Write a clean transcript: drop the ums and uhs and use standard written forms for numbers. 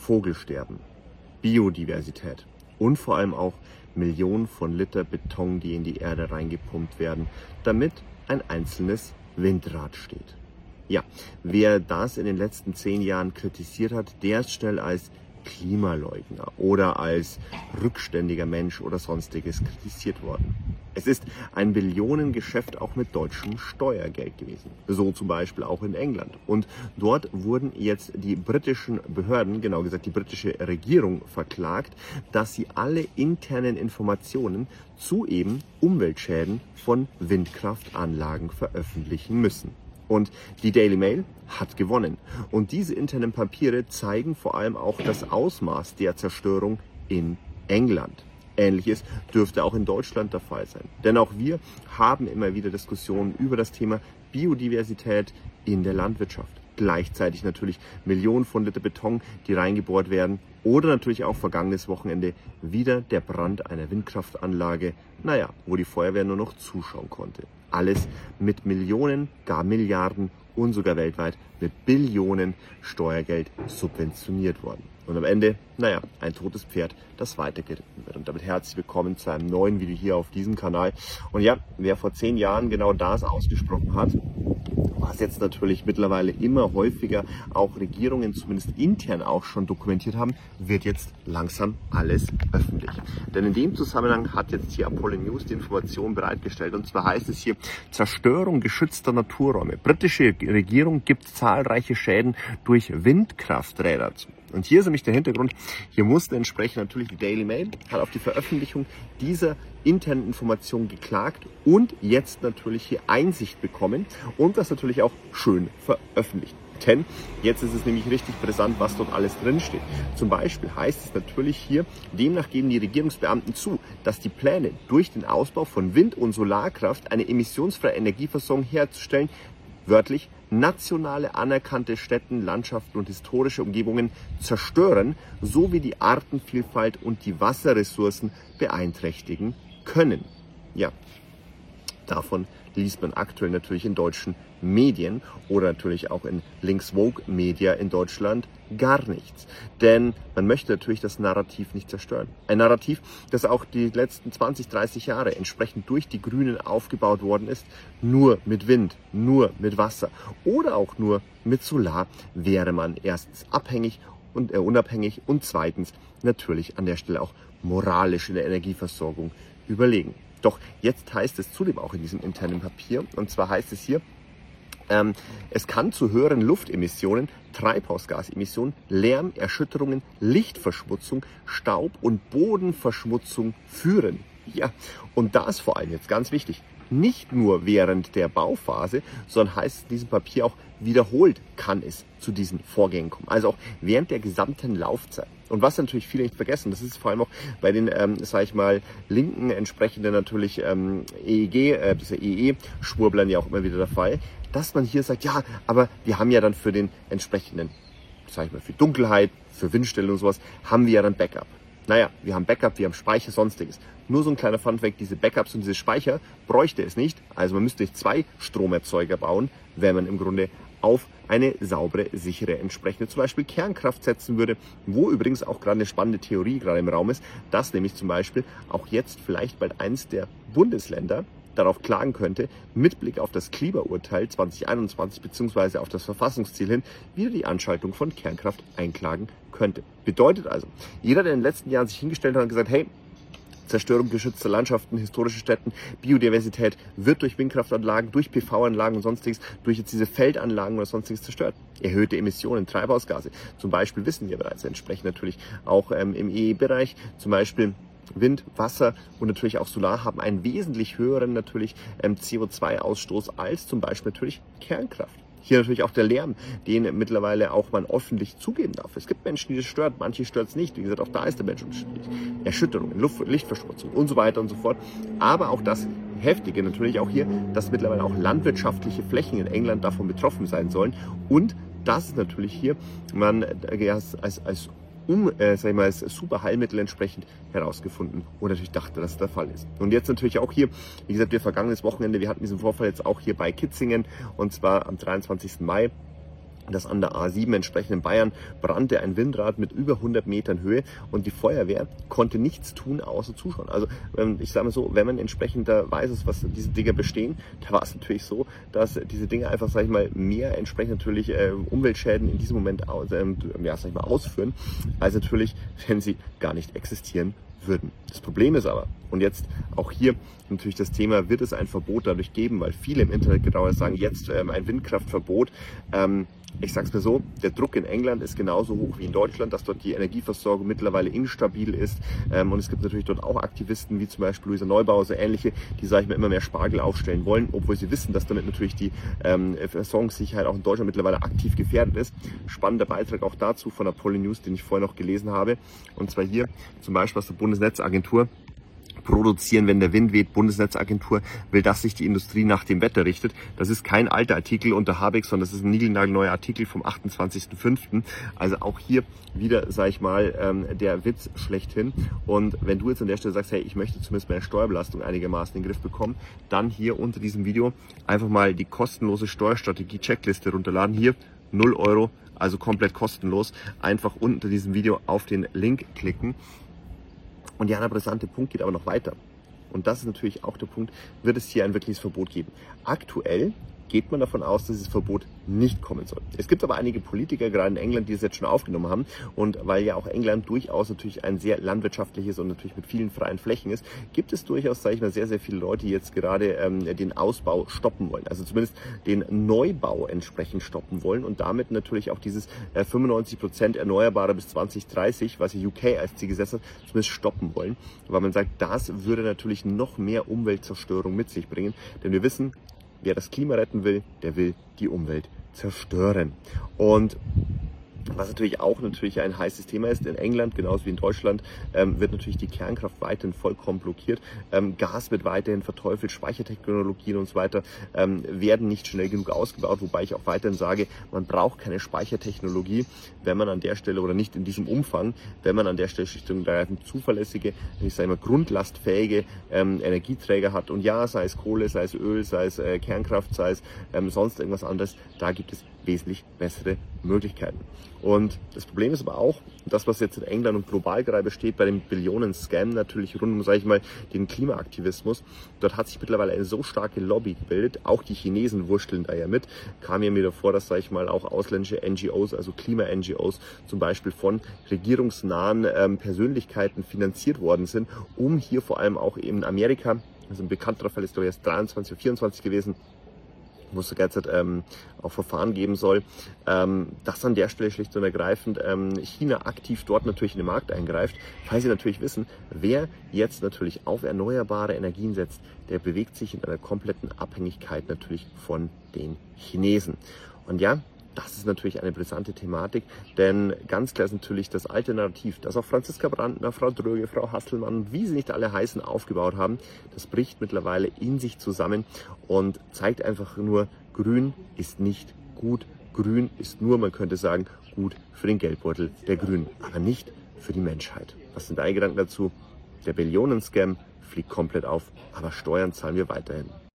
Vogelsterben, Biodiversität und vor allem auch Millionen von Liter Beton, die in die Erde reingepumpt werden, damit ein einzelnes Windrad steht. Ja, wer das in den letzten 10 Jahren kritisiert hat, der ist schnell als Klimaleugner oder als rückständiger Mensch oder sonstiges kritisiert worden. Es ist ein Billionengeschäft auch mit deutschem Steuergeld gewesen. So zum Beispiel auch in England. Und dort wurden jetzt die britischen Behörden, genau gesagt die britische Regierung, verklagt, dass sie alle internen Informationen zu eben Umweltschäden von Windkraftanlagen veröffentlichen müssen. Und die Daily Mail hat gewonnen. Und diese internen Papiere zeigen vor allem auch das Ausmaß der Zerstörung in England. Ähnliches dürfte auch in Deutschland der Fall sein. Denn auch wir haben immer wieder Diskussionen über das Thema Biodiversität in der Landwirtschaft. Gleichzeitig natürlich Millionen von Liter Beton, die reingebohrt werden. Oder natürlich auch vergangenes Wochenende wieder der Brand einer Windkraftanlage, wo die Feuerwehr nur noch zuschauen konnte. Alles mit Millionen, gar Milliarden und sogar weltweit mit Billionen Steuergeld subventioniert worden. Und am Ende, ein totes Pferd, das weitergeritten wird. Und damit herzlich willkommen zu einem neuen Video hier auf diesem Kanal. Und ja, wer vor 10 Jahren genau das ausgesprochen hat, was jetzt natürlich mittlerweile immer häufiger auch Regierungen zumindest intern auch schon dokumentiert haben, wird jetzt langsam alles öffentlich. Denn in dem Zusammenhang hat jetzt hier Apollo News die Information bereitgestellt. Und zwar heißt es hier, Zerstörung geschützter Naturräume. Britische Regierung gibt zahlreiche Schäden durch Windkrafträder zu. Und hier ist nämlich der Hintergrund, hier musste entsprechend natürlich die Daily Mail, hat auf die Veröffentlichung dieser internen Informationen geklagt und jetzt natürlich hier Einsicht bekommen und das natürlich auch schön veröffentlicht. Denn jetzt ist es nämlich richtig brisant, was dort alles drinsteht. Zum Beispiel heißt es natürlich hier, demnach geben die Regierungsbeamten zu, dass die Pläne, durch den Ausbau von Wind- und Solarkraft eine emissionsfreie Energieversorgung herzustellen, wörtlich nationale anerkannte Städten, Landschaften und historische Umgebungen zerstören, sowie die Artenvielfalt und die Wasserressourcen beeinträchtigen können. Ja, davon liest man aktuell natürlich in deutschen Medien oder natürlich auch in Links Vogue Media in Deutschland gar nichts. Denn man möchte natürlich das Narrativ nicht zerstören. Ein Narrativ, das auch die letzten 20, 30 Jahre entsprechend durch die Grünen aufgebaut worden ist. Nur mit Wind, nur mit Wasser oder auch nur mit Solar wäre man erstens abhängig und unabhängig und zweitens natürlich an der Stelle auch moralisch in der Energieversorgung überlegen. Doch jetzt heißt es zudem auch in diesem internen Papier, und zwar heißt es hier, es kann zu höheren Luftemissionen, Treibhausgasemissionen, Lärm, Erschütterungen, Lichtverschmutzung, Staub- und Bodenverschmutzung führen. Ja, und das vor allem jetzt ganz wichtig. Nicht nur während der Bauphase, sondern heißt es in diesem Papier auch, wiederholt kann es zu diesen Vorgängen kommen. Also auch während der gesamten Laufzeit. Und was natürlich viele nicht vergessen, das ist vor allem auch bei den, linken entsprechenden natürlich EEG, diese EE-Schwurblern ja auch immer wieder der Fall, dass man hier sagt, ja, aber wir haben ja dann für den entsprechenden, für Dunkelheit, für Windstille und sowas, haben wir ja dann Backup. Wir haben Backup, wir haben Speicher, sonstiges. Nur so ein kleiner Funfact, diese Backups und diese Speicher bräuchte es nicht. Also man müsste nicht 2 Stromerzeuger bauen, wenn man im Grunde auf eine saubere, sichere, entsprechende zum Beispiel Kernkraft setzen würde, wo übrigens auch gerade eine spannende Theorie gerade im Raum ist, dass nämlich zum Beispiel auch jetzt vielleicht bald eins der Bundesländer darauf klagen könnte, mit Blick auf das Klimaurteil 2021 bzw. auf das Verfassungsziel hin, wieder die Anschaltung von Kernkraft einklagen könnte. Bedeutet also, jeder, der in den letzten Jahren sich hingestellt hat und gesagt, hey, Zerstörung geschützter Landschaften, historische Städten, Biodiversität wird durch Windkraftanlagen, durch PV-Anlagen und sonstiges, durch jetzt diese Feldanlagen oder sonstiges zerstört. Erhöhte Emissionen, Treibhausgase, zum Beispiel wissen wir bereits entsprechend natürlich auch im EE-Bereich, zum Beispiel Wind, Wasser und natürlich auch Solar haben einen wesentlich höheren natürlich CO2-Ausstoß als zum Beispiel natürlich Kernkraft. Hier natürlich auch der Lärm, den mittlerweile auch man öffentlich zugeben darf. Es gibt Menschen, die das stört, manche stört es nicht. Wie gesagt, auch da ist der Mensch unterschiedlich. Erschütterungen, Lichtverschmutzung und so weiter und so fort. Aber auch das Heftige natürlich auch hier, dass mittlerweile auch landwirtschaftliche Flächen in England davon betroffen sein sollen. Und das ist natürlich hier, man als super Heilmittel entsprechend herausgefunden und natürlich dachte, dass das der Fall ist. Und jetzt natürlich auch hier, wie gesagt, vergangenes Wochenende, wir hatten diesen Vorfall jetzt auch hier bei Kitzingen und zwar am 23. Mai. dass an der A7 entsprechend in Bayern brannte ein Windrad mit über 100 Metern Höhe und die Feuerwehr konnte nichts tun, außer zuschauen. Also ich sage mal so, wenn man entsprechend da weiß, aus was diese Dinger bestehen, da war es natürlich so, dass diese Dinge einfach, sag ich mal, mehr entsprechend natürlich Umweltschäden in diesem Moment ausführen, als natürlich, wenn sie gar nicht existieren würden. Das Problem ist aber, und jetzt auch hier natürlich das Thema, wird es ein Verbot dadurch geben, weil viele im Internet genau sagen, jetzt ein Windkraftverbot. Ich sag's mir so, der Druck in England ist genauso hoch wie in Deutschland, dass dort die Energieversorgung mittlerweile instabil ist. Und es gibt natürlich dort auch Aktivisten, wie zum Beispiel Luisa Neubauer, so ähnliche, die, sag ich mal, immer mehr Spargel aufstellen wollen, obwohl sie wissen, dass damit natürlich die Versorgungssicherheit auch in Deutschland mittlerweile aktiv gefährdet ist. Spannender Beitrag auch dazu von der Polynews, den ich vorher noch gelesen habe. Und zwar hier zum Beispiel aus der Bundesnetzagentur. Produzieren, wenn der Wind weht. Bundesnetzagentur will, dass sich die Industrie nach dem Wetter richtet. Das ist kein alter Artikel unter Habeck, sondern das ist ein niegelnagelneuer Artikel vom 28.05. Also auch hier wieder, sage ich mal, der Witz schlechthin. Und wenn du jetzt an der Stelle sagst, hey, ich möchte zumindest meine Steuerbelastung einigermaßen in den Griff bekommen, dann hier unter diesem Video einfach mal die kostenlose Steuerstrategie-Checkliste runterladen. Hier 0 Euro, also komplett kostenlos. Einfach unter diesem Video auf den Link klicken. Und ja, der brisante Punkt geht aber noch weiter. Und das ist natürlich auch der Punkt, wird es hier ein wirkliches Verbot geben. Aktuell geht man davon aus, dass dieses Verbot nicht kommen soll. Es gibt aber einige Politiker, gerade in England, die es jetzt schon aufgenommen haben. Und weil ja auch England durchaus natürlich ein sehr landwirtschaftliches und natürlich mit vielen freien Flächen ist, gibt es durchaus, sage ich mal, sehr, sehr viele Leute, die jetzt gerade den Ausbau stoppen wollen. Also zumindest den Neubau entsprechend stoppen wollen und damit natürlich auch dieses 95% Erneuerbare bis 2030, was die UK als Ziel gesetzt hat, zumindest stoppen wollen. Weil man sagt, das würde natürlich noch mehr Umweltzerstörung mit sich bringen. Denn wir wissen, wer das Klima retten will, der will die Umwelt zerstören. Und was natürlich auch ein heißes Thema ist, in England, genauso wie in Deutschland, wird natürlich die Kernkraft weiterhin vollkommen blockiert. Gas wird weiterhin verteufelt, Speichertechnologien und so weiter werden nicht schnell genug ausgebaut, wobei ich auch weiterhin sage, man braucht keine Speichertechnologie, wenn man an der Stelle, oder nicht in diesem Umfang, wenn man an der Stelle schlicht und ergreifend zuverlässige, ich sage mal grundlastfähige Energieträger hat. Und ja, sei es Kohle, sei es Öl, sei es Kernkraft, sei es sonst irgendwas anderes, da gibt es wesentlich bessere Möglichkeiten. Und das Problem ist aber auch, das, was jetzt in England und global gerade besteht, bei dem Billionen-Scam natürlich rund um, sage ich mal, den Klimaaktivismus. Dort hat sich mittlerweile eine so starke Lobby gebildet, auch die Chinesen wursteln da ja mit. Kam mir wieder vor, dass, sage ich mal, auch ausländische NGOs, also Klima-NGOs, zum Beispiel von regierungsnahen Persönlichkeiten finanziert worden sind, um hier vor allem auch eben Amerika, also ein bekannterer Fall ist doch erst 23 oder 24 gewesen, wo es derzeit auch Verfahren geben soll, dass an der Stelle schlicht und ergreifend China aktiv dort natürlich in den Markt eingreift, weil sie natürlich wissen, wer jetzt natürlich auf erneuerbare Energien setzt, der bewegt sich in einer kompletten Abhängigkeit natürlich von den Chinesen. Und ja, das ist natürlich eine brisante Thematik, denn ganz klar ist natürlich das alte Narrativ, das auch Franziska Brandner, Frau Dröge, Frau Hasselmann, wie sie nicht alle heißen, aufgebaut haben, das bricht mittlerweile in sich zusammen und zeigt einfach nur, Grün ist nicht gut. Grün ist nur, man könnte sagen, gut für den Geldbeutel der Grünen, aber nicht für die Menschheit. Was sind deine Gedanken dazu? Der Billionen-Scam fliegt komplett auf, aber Steuern zahlen wir weiterhin.